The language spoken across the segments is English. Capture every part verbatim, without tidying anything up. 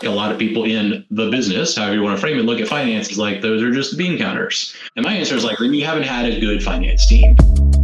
A lot of people in the business, however you want to frame it, look at finance as like, those are just bean counters. And my answer is like, then you haven't had a good finance team.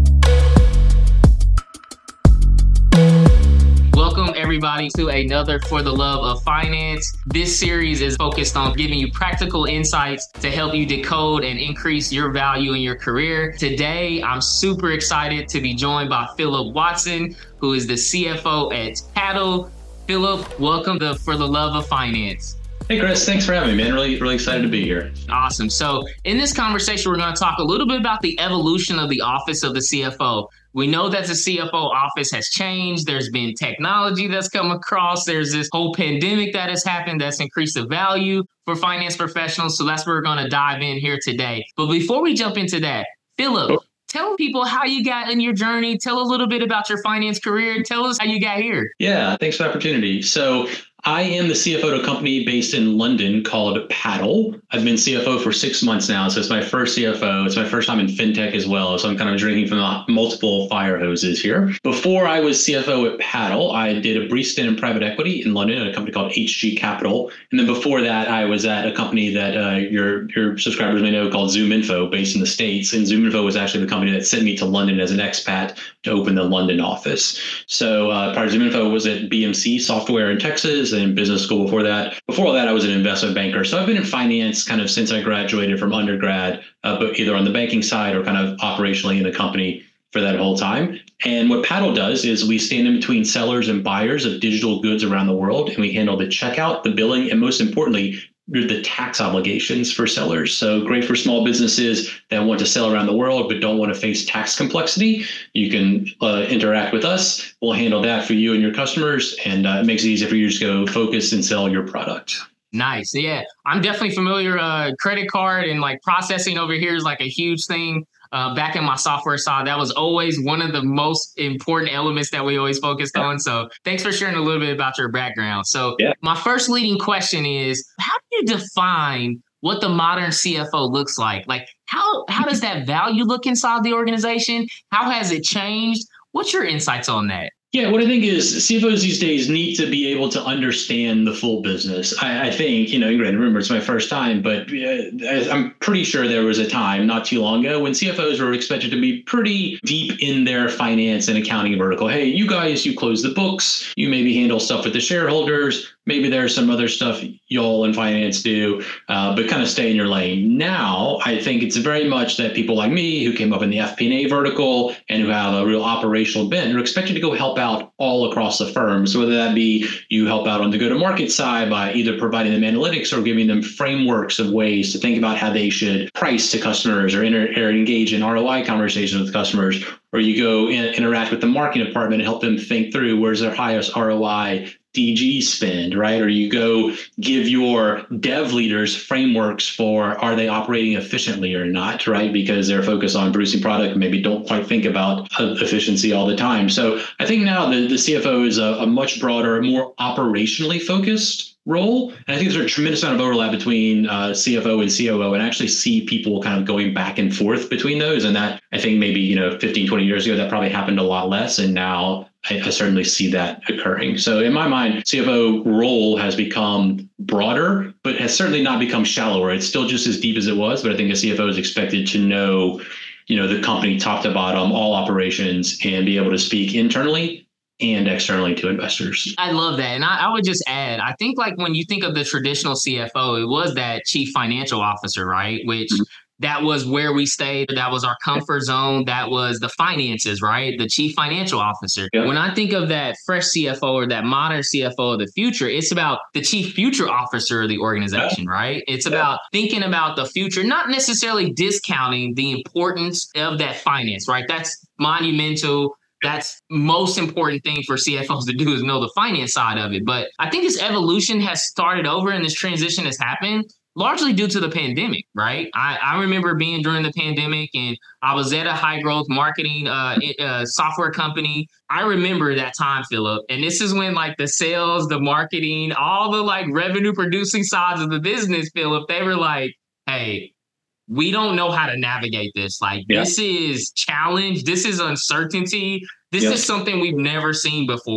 Welcome everybody to another For the Love of Finance. This series is focused on giving you practical insights to help you decode and increase your value in your career. Today, I'm super excited to be joined by Philip Watson, who is the C F O at Paddle. Philip, welcome to For the Love of Finance. Hey, Chris, thanks for having me, man. Really, really excited to be here. Awesome. So in this conversation, we're going to talk a little bit about the evolution of the office of the C F O. We know that the C F O office has changed. There's been technology that's come across. There's this whole pandemic that has happened that's increased the value for finance professionals. So that's where we're going to dive in here today. But before we jump into that, Philip, oh. Tell people how you got in your journey. Tell a little bit about your finance career. Tell us how you got here. Yeah, thanks for the opportunity. So I am the C F O of a company based in London called Paddle. I've been C F O for six months now. So it's my first C F O. It's my first time in fintech as well. So I'm kind of drinking from the multiple fire hoses here. Before I was C F O at Paddle, I did a brief stint in private equity in London at a company called H G Capital. And then before that, I was at a company that uh, your, your subscribers may know called ZoomInfo based in the States. And ZoomInfo was actually the company that sent me to London as an expat to open the London office. So uh, prior to ZoomInfo was at B M C Software in Texas and business school before that. Before all that, I was an investment banker. So I've been in finance kind of since I graduated from undergrad, uh, but either on the banking side or kind of operationally in the company for that whole time. And what Paddle does is we stand in between sellers and buyers of digital goods around the world, and we handle the checkout, the billing, and most importantly, the tax obligations for sellers. So great for small businesses that want to sell around the world but don't want to face tax complexity. You can uh, interact with us. We'll handle that for you and your customers, and uh, it makes it easy for you to just go focus and sell your product. Nice. Yeah, I'm definitely familiar. Uh, credit card and like processing over here is like a huge thing. Uh, back in my software side, that was always one of the most important elements that we always focused yeah. on. So thanks for sharing a little bit about your background. So yeah. My first leading question is, how do you define what the modern C F O looks like? Like, how, how does that value look inside the organization? How has it changed? What's your insights on that? Yeah, what I think is C F Os these days need to be able to understand the full business. I, I think, you know, granted, remember, it's my first time, but uh, I'm pretty sure there was a time not too long ago when C F Os were expected to be pretty deep in their finance and accounting vertical. Hey, you guys, you close the books, you maybe handle stuff with the shareholders. Maybe there's some other stuff y'all in finance do, uh, but kind of stay in your lane. Now, I think it's very much that people like me who came up in the F P and A vertical and who have a real operational bent are expected to go help out all across the firm. So whether that be you help out on the go-to-market side by either providing them analytics or giving them frameworks of ways to think about how they should price to customers or, inter- or engage in R O I conversations with customers, or you go in, interact with the marketing department and help them think through where's their highest R O I D G spend, right? Or you go give your dev leaders frameworks for are they operating efficiently or not, right? Because they're focused on producing product and maybe don't quite think about efficiency all the time. So I think now the, the C F O is a, a much broader, more operationally focused role. And I think there's a tremendous amount of overlap between uh, C F O and C O O, and actually see people kind of going back and forth between those. And that I think maybe, you know, fifteen, twenty years ago, that probably happened a lot less. And now I, I certainly see that occurring. So in my mind, C F O role has become broader, but has certainly not become shallower. It's still just as deep as it was, but I think a C F O is expected to know, you know, the company top to bottom, all operations, and be able to speak internally and externally to investors. I love that. And I, I would just add, I think like when you think of the traditional C F O, it was that chief financial officer, right? Which mm-hmm. that was where we stayed. That was our comfort zone. That was the finances, right? The chief financial officer. Yeah. When I think of that fresh C F O or that modern C F O of the future, it's about the chief future officer of the organization, yeah. right? It's yeah. about thinking about the future, not necessarily discounting the importance of that finance, right? That's monumental. That's most important thing for C F Os to do is know the finance side of it. But I think this evolution has started over and this transition has happened largely due to the pandemic, right? I, I remember being during the pandemic and I was at a high growth marketing uh, uh, software company. I remember that time, Philip. And this is when like the sales, the marketing, all the like revenue producing sides of the business, Philip, they were like, hey, we don't know how to navigate this. Like, yeah. this is challenge. This is uncertainty. This yeah. is something we've never seen before.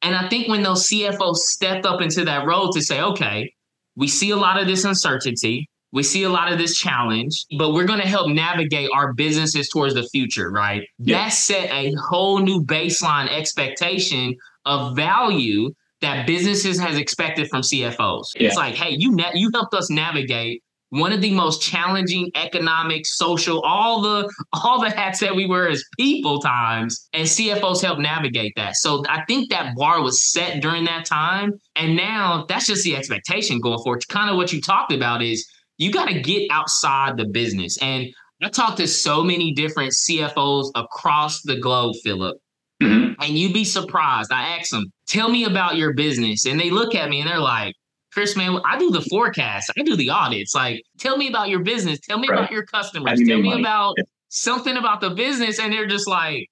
And I think when those C F Os stepped up into that role to say, okay, we see a lot of this uncertainty, we see a lot of this challenge, but we're going to help navigate our businesses towards the future, right? Yeah. That set a whole new baseline expectation of value that businesses has expected from C F Os. Yeah. It's like, hey, you na- you helped us navigate one of the most challenging economic, social, all the all the hats that we wear as people times, and C F Os help navigate that. So I think that bar was set during that time, and now that's just the expectation going forward. Kind of what you talked about is you got to get outside the business. And I talked to so many different C F Os across the globe, Philip, mm-hmm. and you'd be surprised. I ask them, tell me about your business. And they look at me and they're like, Chris, man, I do the forecast. I do the audits. Like, tell me about your business. Tell me right. about your customers. Tell me money. about yeah. something about the business. And they're just like,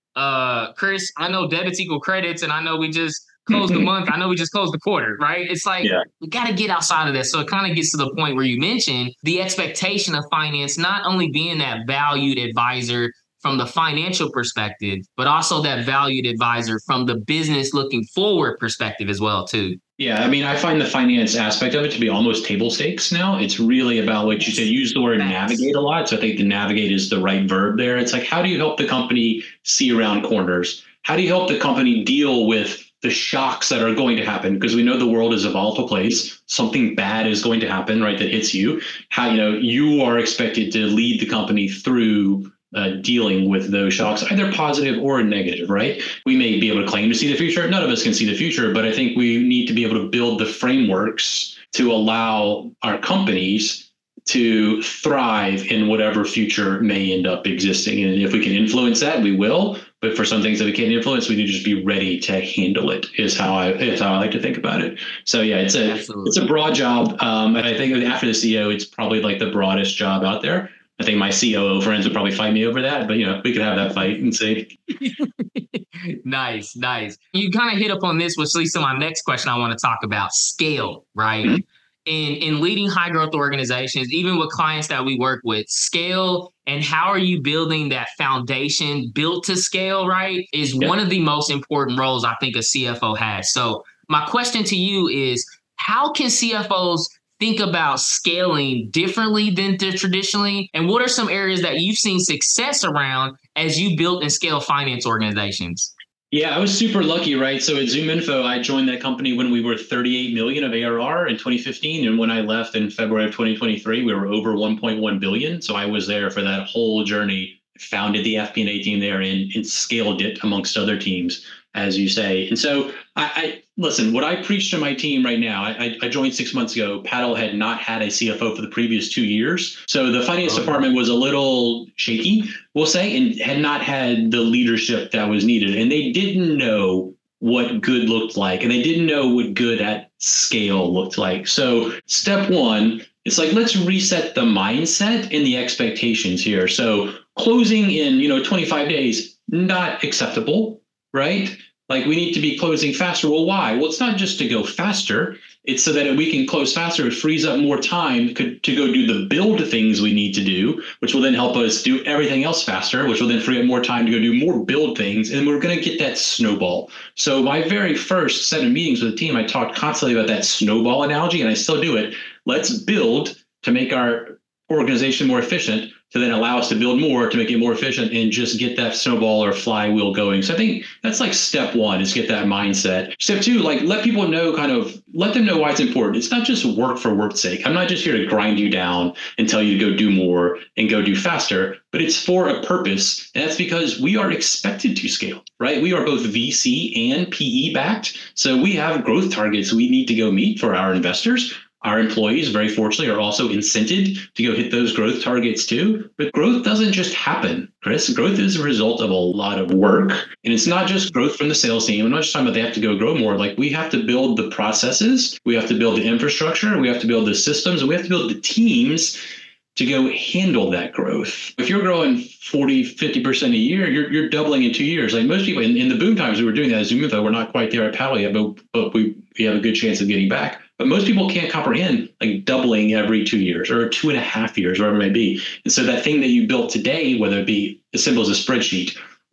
uh, Chris, I know debits equal credits, and I know we just closed the month. I know we just closed the quarter, right? It's like, yeah. we got to get outside of that. So it kind of gets to the point where you mentioned the expectation of finance, not only being that valued advisor from the financial perspective, but also that valued advisor from the business looking forward perspective as well, too. Yeah, I mean, I find the finance aspect of it to be almost table stakes now. It's really about what you said, use the word navigate a lot. So I think the navigate is the right verb there. It's like, how do you help the company see around corners? How do you help the company deal with the shocks that are going to happen? Because we know the world is a volatile place. Something bad is going to happen, right, that hits you. How, you know, you are expected to lead the company through Uh, dealing with those shocks, either positive or negative, right? We may be able to claim to see the future. None of us can see the future, but I think we need to be able to build the frameworks to allow our companies to thrive in whatever future may end up existing. And if we can influence that, we will. But for some things that we can't influence, we need to just be ready to handle it. Is how I is how I like to think about it. So yeah, it's a Absolutely. it's a broad job, um, and I think after the C E O, it's probably like the broadest job out there. I think my C O O friends would probably fight me over that, but you know, we could have that fight and see. Nice, nice. You kind of hit up on this, which leads to my next question I want to talk about: scale, right? Mm-hmm. In in leading high growth organizations, even with clients that we work with, scale and how are you building that foundation built to scale, right? Is yep. one of the most important roles I think a C F O has. So my question to you is, how can C F Os think about scaling differently than traditionally? And what are some areas that you've seen success around as you built and scale finance organizations? Yeah, I was super lucky, right? So at ZoomInfo, I joined that company when we were thirty-eight million of A R R in twenty fifteen. And when I left in February of twenty twenty-three, we were over one point one billion. So I was there for that whole journey, founded the F P and A team there and, and scaled it amongst other teams, as you say. And so I, I listen, what I preach to my team right now, I, I joined six months ago. Paddle had not had a C F O for the previous two years. So the finance oh. department was a little shaky, we'll say, and had not had the leadership that was needed. And they didn't know what good looked like. And they didn't know what good at scale looked like. So step one, it's like, let's reset the mindset and the expectations here. So closing in, you know, twenty-five days, not acceptable, right? Like we need to be closing faster. Well, why? Well, it's not just to go faster. It's so that we can close faster. It frees up more time to go do the build things we need to do, which will then help us do everything else faster, which will then free up more time to go do more build things. And we're going to get that snowball. So my very first set of meetings with the team, I talked constantly about that snowball analogy, and I still do it. Let's build to make our organization more efficient, to then allow us to build more to make it more efficient and just get that snowball or flywheel going. So I think that's like step one, is get that mindset. Step two, like let people know, kind of let them know why it's important. It's not just work for work's sake. I'm not just here to grind you down and tell you to go do more and go do faster, but it's for a purpose. And that's because we are expected to scale, right? We are both V C and P E backed. So we have growth targets we need to go meet for our investors. Our employees, very fortunately, are also incented to go hit those growth targets too. But growth doesn't just happen, Chris. Growth is a result of a lot of work. And it's not just growth from the sales team. I'm not just talking about they have to go grow more. Like we have to build the processes. We have to build the infrastructure. We have to build the systems. And we have to build the teams to go handle that growth. If you're growing forty, fifty percent a year, you're you're doubling in two years. Like most people in, in the boom times we were doing that at ZoomInfo, we're not quite there at Paddle yet, but, but we, we have a good chance of getting back. But most people can't comprehend like doubling every two years or two and a half years, whatever it may be. And so that thing that you built today, whether it be as simple as a spreadsheet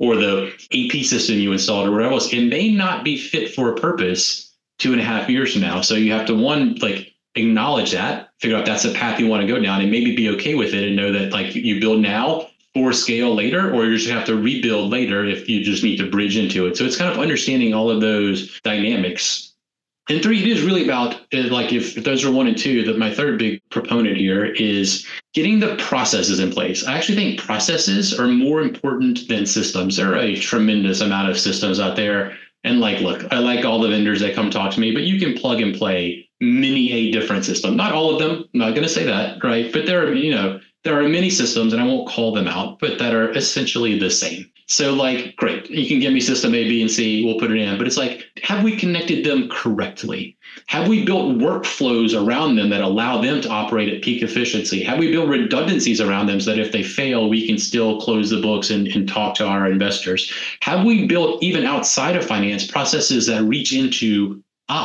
or the A P system you installed or whatever else, it may not be fit for a purpose two and a half years from now. So you have to, one, like acknowledge that, figure out if that's the path you want to go down, and maybe be okay with it and know that like you build now for scale later, or you're just gonna have to rebuild later if you just need to bridge into it. So it's kind of understanding all of those dynamics. And three, it is really about, like, if, if those are one and two, that my third big proponent here is getting the processes in place. I actually think processes are more important than systems. There are a tremendous amount of systems out there. And like, look, I like all the vendors that come talk to me, but you can plug and play many a different system. Not all of them, I'm not going to say that, right? But there are, you know, there are many systems, and I won't call them out, but that are essentially the same. So like, great, you can give me system A, B, and C, we'll put it in. But it's like, have we connected them correctly? Have we built workflows around them that allow them to operate at peak efficiency? Have we built redundancies around them so that if they fail, we can still close the books and, and talk to our investors? Have we built, even outside of finance, processes that reach into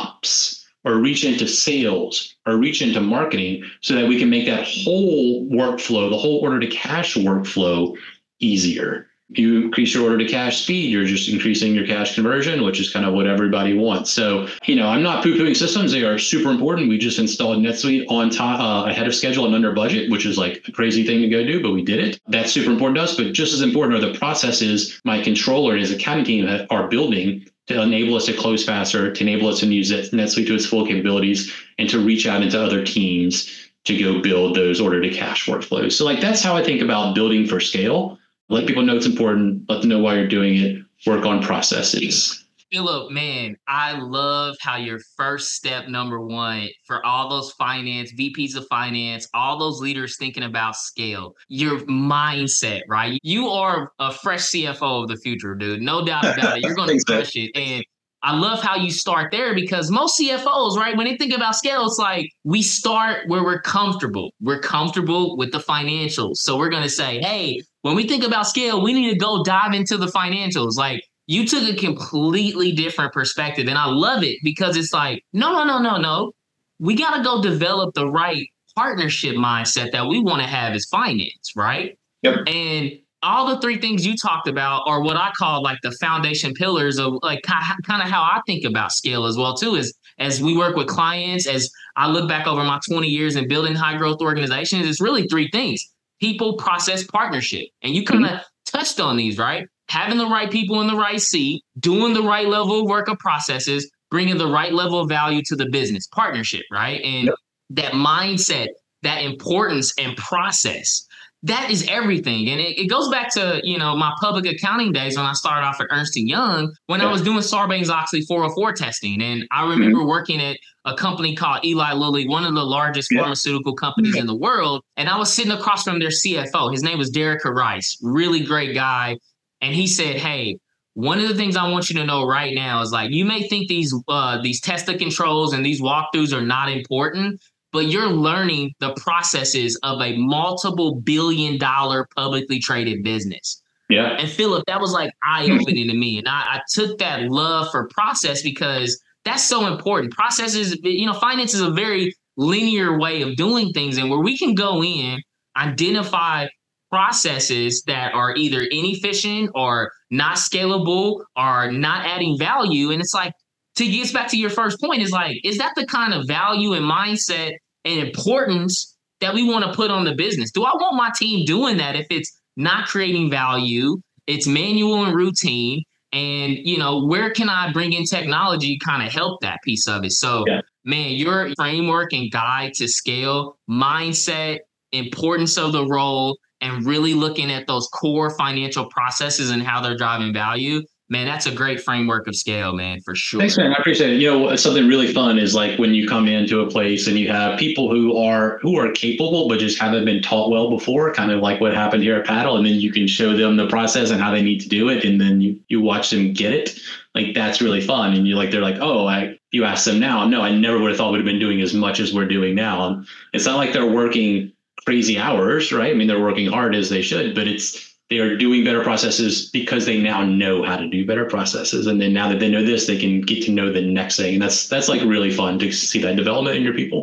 ops or reach into sales or reach into marketing so that we can make that whole workflow, the whole order to cash workflow, easier? You increase your order to cash speed, you're just increasing your cash conversion, which is kind of what everybody wants. So, you know, I'm not poo-pooing systems. They are super important. We just installed NetSuite on time, uh, ahead of schedule and under budget, which is like a crazy thing to go do, but we did it. That's super important to us. But just as important are the processes my controller and his accounting team are building to enable us to close faster, to enable us to use NetSuite to its full capabilities, and to reach out into other teams to go build those order to cash workflows. So like, that's how I think about building for scale. Let people know it's important. Let them know why you're doing it. Work on processes. Philip, man, I love how your first step, number one, for all those finance, V Ps of finance, all those leaders thinking about scale, your mindset, right? You are a fresh C F O of the future, dude. No doubt about it. You're going to crush it. And I love how you start there, because most C F Os, right, when they think about scale, it's like we start where we're comfortable. We're comfortable with the financials. So we're going to say, hey, when we think about scale, we need to go dive into the financials. Like, you took a completely different perspective. And I love it, because it's like, no, no, no, no, no. We got to go develop the right partnership mindset that we want to have as finance, right? Yep. And all the three things you talked about are what I call like the foundation pillars of like kind of how I think about scale as well, too, is as we work with clients, as I look back over my twenty years in building high growth organizations, it's really three things: people, process, partnership. And you kind of mm-hmm. touched on these, right? Having the right people in the right seat, doing the right level of work of processes, bringing the right level of value to the business, partnership, right? And yep. that mindset, that importance and process, that is everything. And it, it goes back to, you know, my public accounting days when I started off at Ernst and Young, when yeah. I was doing Sarbanes-Oxley four oh four testing. And I remember mm-hmm. working at a company called Eli Lilly, one of the largest yeah. pharmaceutical companies yeah. in the world. And I was sitting across from their C F O. His name was Derek Rice, really great guy. And he said, hey, one of the things I want you to know right now is, like, you may think these uh, these test of controls and these walkthroughs are not important, but you're learning the processes of a multiple billion dollar publicly traded business. Yeah. And Philip, that was like eye-opening to me. And I, I took that love for process because that's so important. Processes, you know, finance is a very linear way of doing things. And where we can go in, identify processes that are either inefficient or not scalable or not adding value. And it's like, to get back to your first point, is like, is that the kind of value and mindset and importance that we want to put on the business? Do I want my team doing that if it's not creating value, it's manual and routine? And, you know, where can I bring in technology kind of help that piece of it? So, yeah. man, your framework and guide to scale, mindset, importance of the role, and really looking at those core financial processes and how they're driving value, man, that's a great framework of scale, man, for sure. Thanks, man. I appreciate it. You know, something really fun is like when you come into a place and you have people who are who are capable but just haven't been taught well before, kind of like what happened here at Paddle, and then you can show them the process and how they need to do it, and then you you watch them get it. Like, that's really fun. And you're like, they're like, oh, I you ask them now, no, I never would have thought we'd have been doing as much as we're doing now. And it's not like they're working crazy hours, right? I mean, they're working hard as they should, but it's they are doing better processes because they now know how to do better processes. And then now that they know this, they can get to know the next thing. And that's that's like really fun to see that development in your people.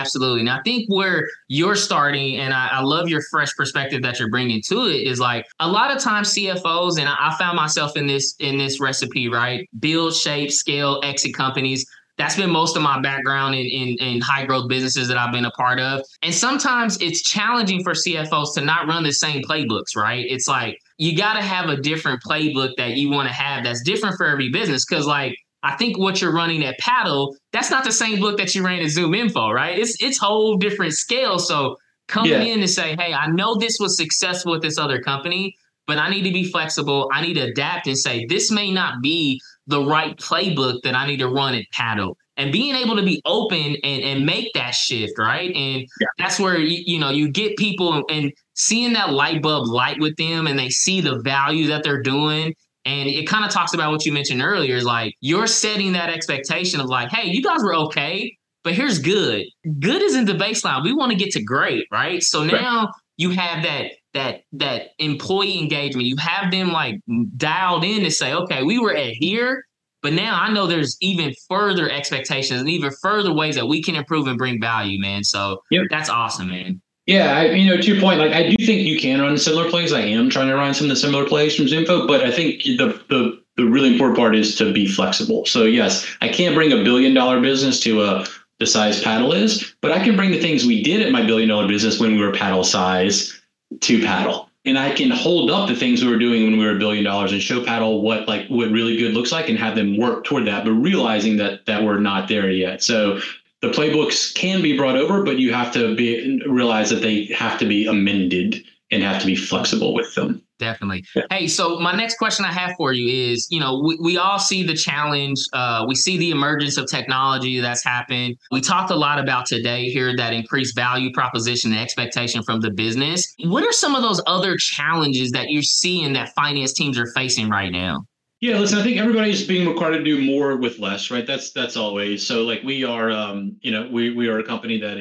absolutely. And I think where you're starting, and I, I love your fresh perspective that you're bringing to it, is like a lot of times C F Os, and I, I found myself in this in this recipe, right? Build, shape, scale, exit companies. That's been most of my background in, in, in high growth businesses that I've been a part of. And sometimes it's challenging for C F Os to not run the same playbooks, right? It's like you got to have a different playbook that you want to have that's different for every business. Because like, I think what you're running at Paddle, that's not the same book that you ran at Zoom Info, right? It's it's whole different scale. So coming yeah. in and say, hey, I know this was successful with this other company, but I need to be flexible. I need to adapt and say, this may not be the right playbook that I need to run at Paddle. And being able to be open and, and make that shift, right? And yeah. that's where, you, you know, you get people and seeing that light bulb light with them and they see the value that they're doing. And it kind of talks about what you mentioned earlier, is like you're setting that expectation of like, hey, you guys were okay, but here's good. Good isn't the baseline. We want to get to great, right? So now right. you have that that that employee engagement. You have them like dialed in to say, okay, we were at here, but now I know there's even further expectations and even further ways that we can improve and bring value, man. So yep. that's awesome, man. Yeah, I, you know, to your point, like I do think you can run similar plays. I am trying to run some of the similar plays from Zinfo, but I think the the the really important part is to be flexible. So yes, I can't bring a billion dollar business to a the size Paddle is, but I can bring the things we did at my billion dollar business when we were Paddle size to Paddle. And I can hold up the things we were doing when we were a billion dollars and show Paddle what like what really good looks like and have them work toward that, but realizing that that we're not there yet. So the playbooks can be brought over, but you have to be realize that they have to be amended and have to be flexible with them. Definitely. Yeah. Hey, so my next question I have for you is, you know, we, we all see the challenge. Uh, we see the emergence of technology that's happened. We talked a lot about today here that increased value proposition and expectation from the business. What are some of those other challenges that you're seeing that finance teams are facing right now? Yeah, listen, I think everybody's being required to do more with less, right? That's that's always. So like we are, um, you know, we, we are a company that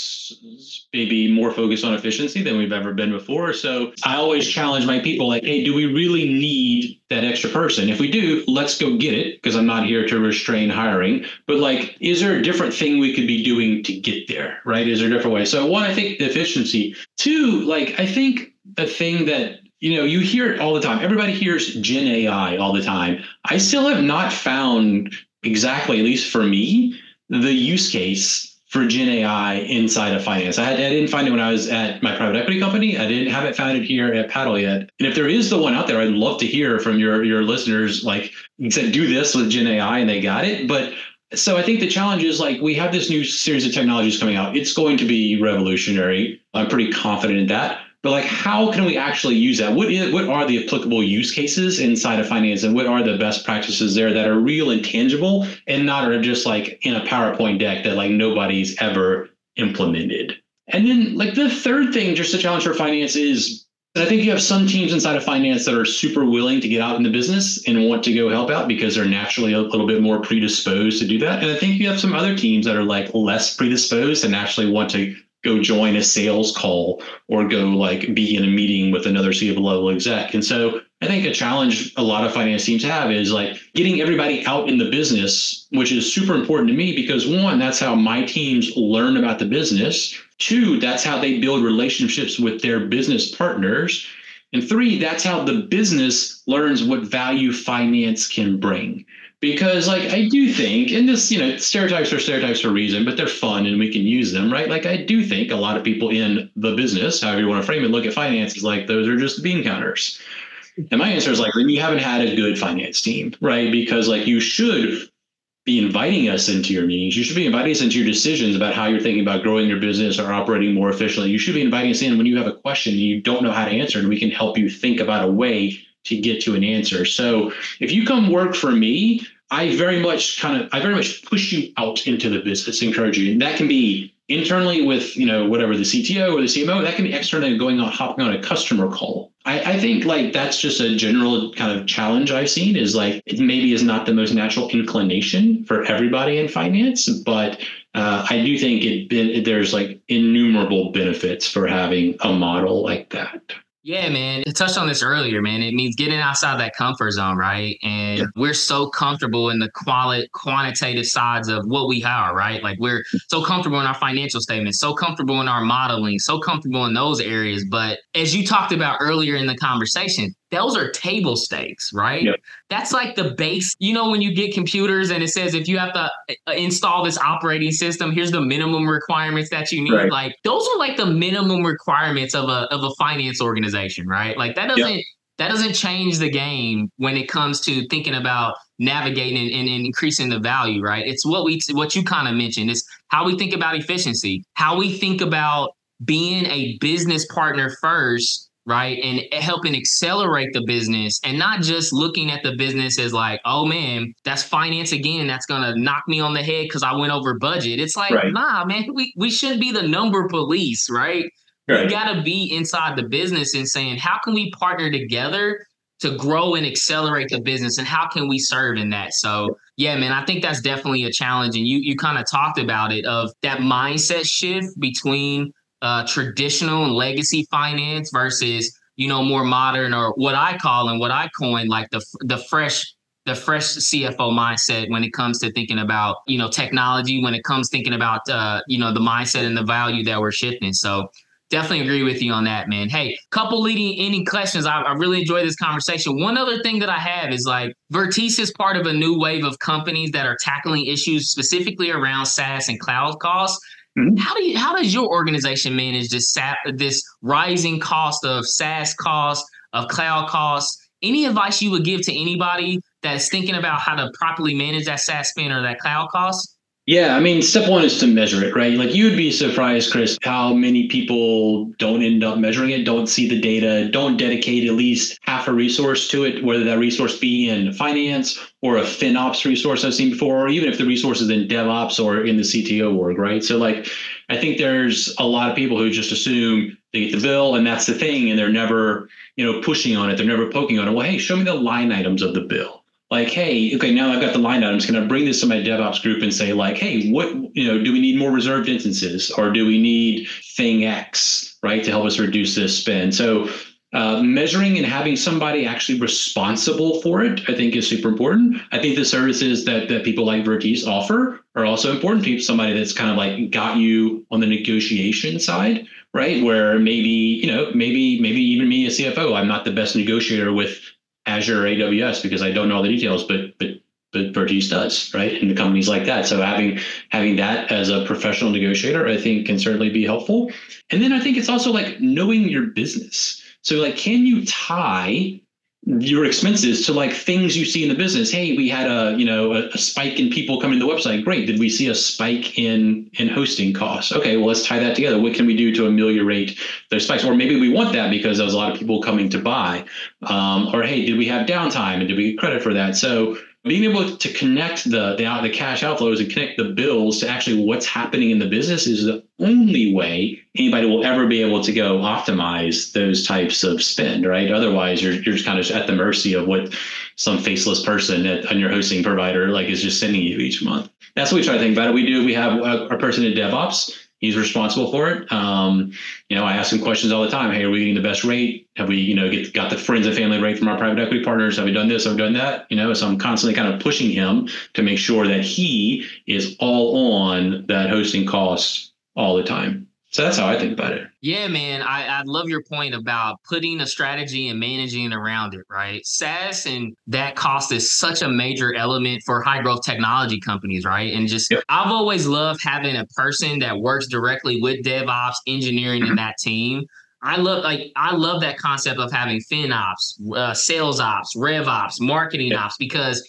is maybe more focused on efficiency than we've ever been before. So I always challenge my people like, hey, do we really need that extra person? If we do, let's go get it, because I'm not here to restrain hiring. But like, is there a different thing we could be doing to get there, right? Is there a different way? So one, I think efficiency. Two, like, I think the thing that you know, you hear it all the time. Everybody hears Gen A I all the time. I still have not found exactly, at least for me, the use case for Gen A I inside of finance. I, had, I didn't find it when I was at my private equity company. I didn't have it found it here at Paddle yet. And if there is the one out there, I'd love to hear from your, your listeners, like you said, do this with Gen A I and they got it. But so I think the challenge is like we have this new series of technologies coming out. It's going to be revolutionary. I'm pretty confident in that. But like, how can we actually use that? What is, what are the applicable use cases inside of finance, and what are the best practices there that are real and tangible and not are just like in a PowerPoint deck that like nobody's ever implemented? And then like the third thing, just a challenge for finance is, I think you have some teams inside of finance that are super willing to get out in the business and want to go help out because they're naturally a little bit more predisposed to do that. And I think you have some other teams that are like less predisposed and actually want to go join a sales call or go like be in a meeting with another C-level level exec. And so I think a challenge a lot of finance teams have is like getting everybody out in the business, which is super important to me because one, that's how my teams learn about the business. Two, that's how they build relationships with their business partners. And three, that's how the business learns what value finance can bring. Because like I do think, and this, you know, stereotypes are stereotypes for a reason, but they're fun and we can use them, right? Like I do think a lot of people in the business, however you want to frame it, look at finance as like those are just bean counters. And my answer is like, then you haven't had a good finance team, right? Because like you should be inviting us into your meetings. You should be inviting us into your decisions about how you're thinking about growing your business or operating more efficiently. You should be inviting us in when you have a question and you don't know how to answer, and we can help you think about a way to get to an answer. So if you come work for me, I very much kind of, I very much push you out into the business, encourage you. And that can be internally with, you know, whatever the C T O or the C M O, that can be externally going on, hopping on a customer call. I, I think like that's just a general kind of challenge I've seen is like, it maybe is not the most natural inclination for everybody in finance, but uh, I do think it, it there's like innumerable benefits for having a model like that. Yeah, man. I touched on this earlier, man. It means getting outside that comfort zone, right? And yeah. we're so comfortable in the quali- quantitative sides of what we are, right? Like we're so comfortable in our financial statements, so comfortable in our modeling, so comfortable in those areas. But as you talked about earlier in the conversation, those are table stakes, right? Yep. That's like the base. You know, when you get computers and it says if you have to install this operating system, here's the minimum requirements that you need. Right. Like those are like the minimum requirements of a of a finance organization, right? Like that doesn't yep. that doesn't change the game when it comes to thinking about navigating and, and, and increasing the value, right? It's what we what you kind of mentioned. It's how we think about efficiency, how we think about being a business partner first, right? And helping accelerate the business and not just looking at the business as like, oh man, that's finance again. That's going to knock me on the head because I went over budget. It's like, right. nah, man, we, we shouldn't be the number police, right? right. We got to be inside the business and saying, how can we partner together to grow and accelerate the business? And how can we serve in that? So yeah, man, I think that's definitely a challenge. And you, you kind of talked about it of that mindset shift between Uh, traditional and legacy finance versus, you know, more modern or what I call and what I coin like the the fresh the fresh C F O mindset when it comes to thinking about, you know, technology, when it comes thinking about, uh, you know, the mindset and the value that we're shifting. So definitely agree with you on that, man. Hey, couple leading any questions. I, I really enjoyed this conversation. One other thing that I have is like Vertice is part of a new wave of companies that are tackling issues specifically around SaaS and cloud costs. Mm-hmm. How do you, how does your organization manage this this rising cost of SaaS costs, of cloud costs? Any advice you would give to anybody that's thinking about how to properly manage that SaaS spend or that cloud cost? Yeah, I mean, step one is to measure it, right? Like you would be surprised, Chris, how many people don't end up measuring it, don't see the data, don't dedicate at least half a resource to it, whether that resource be in finance or a FinOps resource I've seen before, or even if the resource is in DevOps or in the C T O org, right? So like, I think there's a lot of people who just assume they get the bill and that's the thing, and they're never, you know, pushing on it. They're never poking on it. Well, hey, show me the line items of the bill. Like, hey, okay, now I've got the line items. Can I bring this to my DevOps group and say like, hey, what, you know, do we need more reserved instances or do we need thing X, right, to help us reduce this spend? So uh, measuring and having somebody actually responsible for it, I think is super important. I think the services that, that people like Vertice offer are also important. People, somebody that's kind of like got you on the negotiation side, right, where maybe, you know, maybe, maybe even me as C F O, I'm not the best negotiator with Azure or A W S because I don't know all the details, but but but Vertice does, right? And the companies like that. So having having that as a professional negotiator, I think can certainly be helpful. And then I think it's also like knowing your business. So like, can you tie your expenses to like things you see in the business? Hey, we had a, you know, a, a spike in people coming to the website. Great. Did we see a spike in, in hosting costs? Okay, well, let's tie that together. What can we do to ameliorate those spikes? Or maybe we want that because there was a lot of people coming to buy. Um, or, hey, did we have downtime and did we get credit for that? So being able to connect the, the the cash outflows and connect the bills to actually what's happening in the business is the only way anybody will ever be able to go optimize those types of spend, right? Otherwise, you're you're just kind of at the mercy of what some faceless person at, on your hosting provider like is just sending you each month. That's what we try to think about it. We do. We have a, a person in DevOps. He's responsible for it. Um, you know, I ask him questions all the time. Hey, are we getting the best rate? Have we, you know, get, got the friends and family rate from our private equity partners? Have we done this? Have we done that? You know, so I'm constantly kind of pushing him to make sure that he is all on that hosting cost all the time. So that's how I think about it. Yeah, man. I, I love your point about putting a strategy and managing around it, right? SaaS and that cost is such a major element for high growth technology companies, right? And just, yep. I've always loved having a person that works directly with DevOps, engineering, mm-hmm. in that team. I love like I love that concept of having FinOps, uh, sales ops, RevOps, marketing yep. ops, because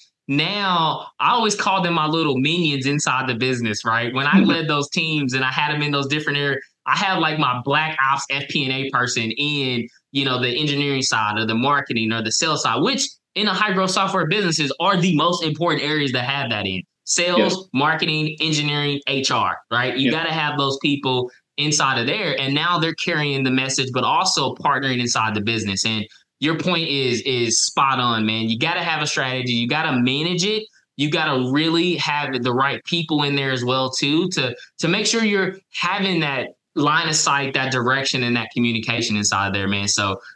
now I always call them my little minions inside the business, right? When I led those teams and I had them in those different areas, I have like my black ops F P and A person in, you know, the engineering side or the marketing or the sales side, which in a high growth software businesses are the most important areas to have that in. Sales, yes. marketing, engineering, H R, right? You yes. got to have those people inside of there. And now they're carrying the message, but also partnering inside the business. And your point is, is spot on, man. You got to have a strategy. You got to manage it. You got to really have the right people in there as well, too, to, to make sure you're having that line of sight, that direction and that communication inside there, man. So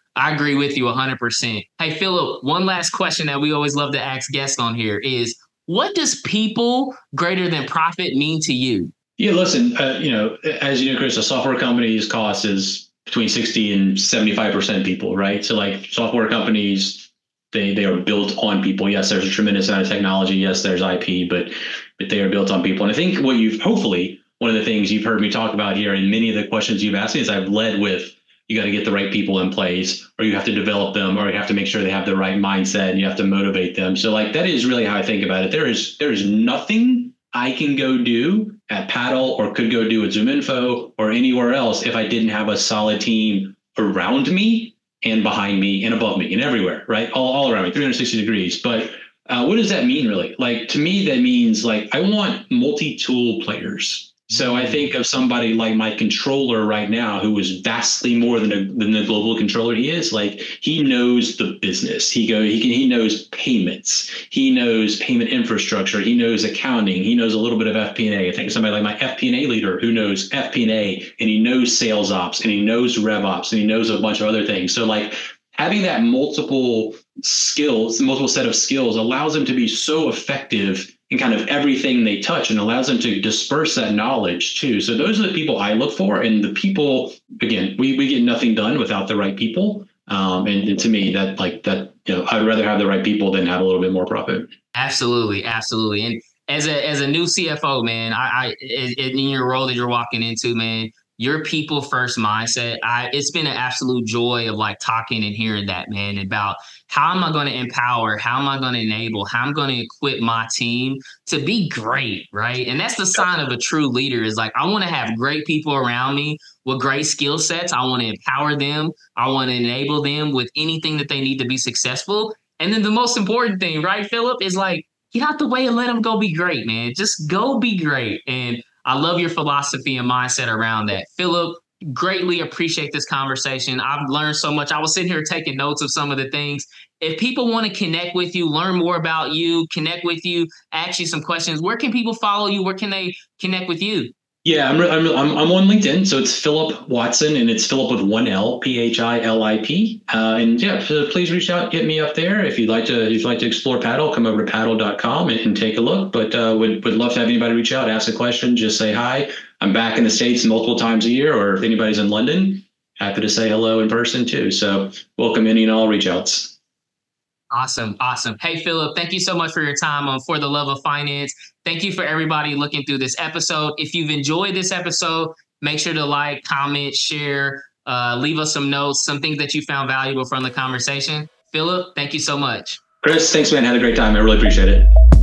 I agree with you one hundred percent. Hey, Philip, one last question that we always love to ask guests on here is, what does people greater than profit mean to you? Yeah, listen, uh, you know, as you know, Chris, a software company's cost is between sixty and seventy-five percent people, right? So like software companies, they they are built on people. Yes, there's a tremendous amount of technology. Yes, there's I P, but but they are built on people. And I think what you've hopefully, one of the things you've heard me talk about here and many of the questions you've asked me is I've led with, you got to get the right people in place, or you have to develop them, or you have to make sure they have the right mindset, and you have to motivate them. So like, that is really how I think about it. There is, there is nothing I can go do at Paddle or could go do at ZoomInfo or anywhere else if I didn't have a solid team around me and behind me and above me and everywhere, right? All, all around me, three hundred sixty degrees. But uh, what does that mean really? Like, to me, that means like, I want multi-tool players. So I think of somebody like my controller right now, who is vastly more than, a, than the global controller he is. Like, he knows the business. He go, he can, he knows payments. He knows payment infrastructure. He knows accounting. He knows a little bit of F P and A. I think of somebody like my F P and A leader who knows F P and A, and he knows sales ops, and he knows rev ops, and he knows a bunch of other things. So like, having that multiple skills, multiple set of skills allows them to be so effective in kind of everything they touch, and allows them to disperse that knowledge too. So those are the people I look for. And the people, again, we, we get nothing done without the right people. Um, and, and to me, that like that, you know, I'd rather have the right people than have a little bit more profit. Absolutely. Absolutely. And as a, as a new C F O, man, I, I in your role that you're walking into, man, your people first mindset, I, it's been an absolute joy of like talking and hearing that, man, about how am I going to empower? How am I going to enable? How am I going to equip my team to be great, right? And that's the sign of a true leader, is like, I want to have great people around me with great skill sets. I want to empower them. I want to enable them with anything that they need to be successful. And then the most important thing, right, Philip, is like, get out the way and let them go be great, man. Just go be great. And I love your philosophy and mindset around that. Philip, greatly appreciate this conversation. I've learned so much. I was sitting here taking notes of some of the things. If people want to connect with you, learn more about you, connect with you, ask you some questions, where can people follow you? Where can they connect with you? Yeah, I'm, I'm I'm I'm on LinkedIn, so it's Philip Watson, and it's Philip with one L, P H I L I P. Uh, and yeah, so please reach out, get me up there. If you'd like to, if you'd like to explore Paddle, come over to paddle dot com and, and take a look. But uh, would would love to have anybody reach out, ask a question, just say hi. I'm back in the States multiple times a year, or if anybody's in London, happy to say hello in person too. So welcome any and all reach outs. Awesome. Awesome. Hey, Philip, thank you so much for your time on For the Love of Finance. Thank you for everybody looking through this episode. If you've enjoyed this episode, make sure to like, comment, share, uh, leave us some notes, some things that you found valuable from the conversation. Philip, thank you so much. Chris, thanks, man. Had a great time. I really appreciate it.